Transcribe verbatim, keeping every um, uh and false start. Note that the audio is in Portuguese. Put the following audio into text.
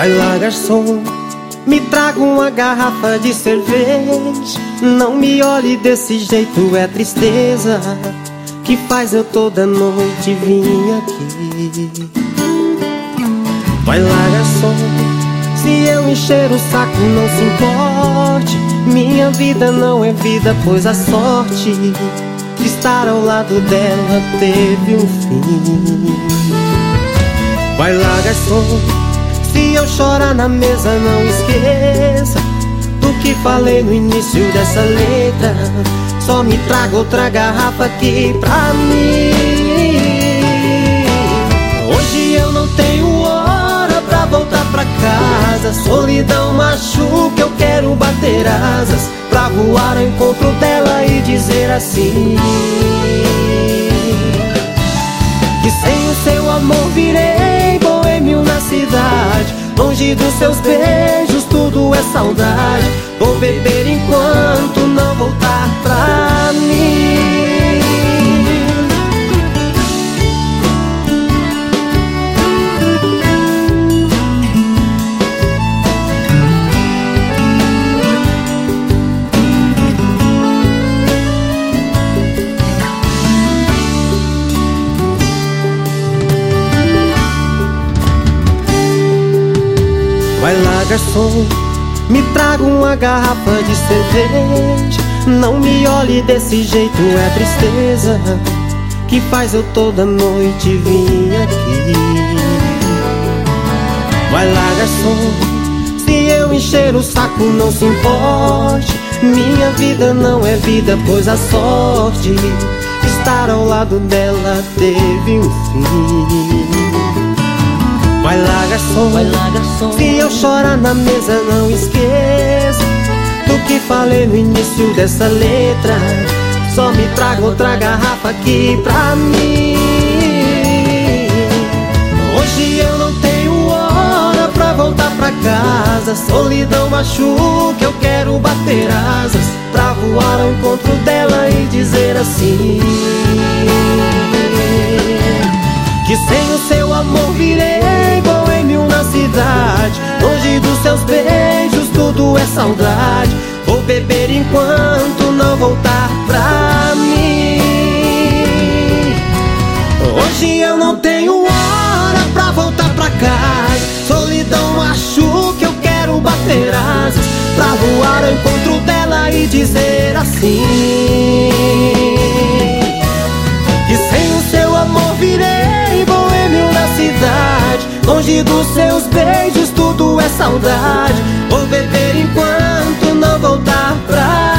Vai lá, garçom, me traga uma garrafa de cerveja. Não me olhe desse jeito, é tristeza que faz eu toda noite vir aqui. Vai lá, garçom, se eu encher o saco não se importe. Minha vida não é vida, pois a sorte de estar ao lado dela teve um fim. Vai lá, garçom, se eu chorar na mesa não esqueça do que falei no início dessa letra. Só me traga outra garrafa aqui pra mim. Hoje eu não tenho hora pra voltar pra casa. Solidão machuca, eu quero bater asas pra voar ao encontro dela e dizer assim: que sem o seu amor virei boêmio na cidade. Longe dos seus beijos tudo é saudade. Vou beber enquanto não voltar pra mim. Vai lá, garçom, me traga uma garrafa de cerveja. Não me olhe desse jeito, é tristeza que faz eu toda noite vir aqui. Vai lá, garçom, se eu encher o saco não se importe. Minha vida não é vida, pois a sorte de estar ao lado dela teve um fim. Vai lá, garçom, Vai lá, garçom, se eu chorar na mesa não esqueça do que falei no início dessa letra. Só me traga outra garrafa aqui pra mim. Hoje eu não tenho hora pra voltar pra casa. Solidão machuca, eu quero bater asas pra voar ao encontro dela e dizer assim: que sem o seu amor virei boêmio na cidade. Longe dos seus beijos tudo é saudade. Vou beber enquanto não voltar pra mim. Hoje eu não tenho hora pra voltar pra casa. Solidão machuca, eu quero bater asas pra voar ao encontro dela e dizer assim: que sem o seu amor virei boêmio na cidade. Longe dos seus beijos tudo é saudade. Vou beber enquanto não voltar pra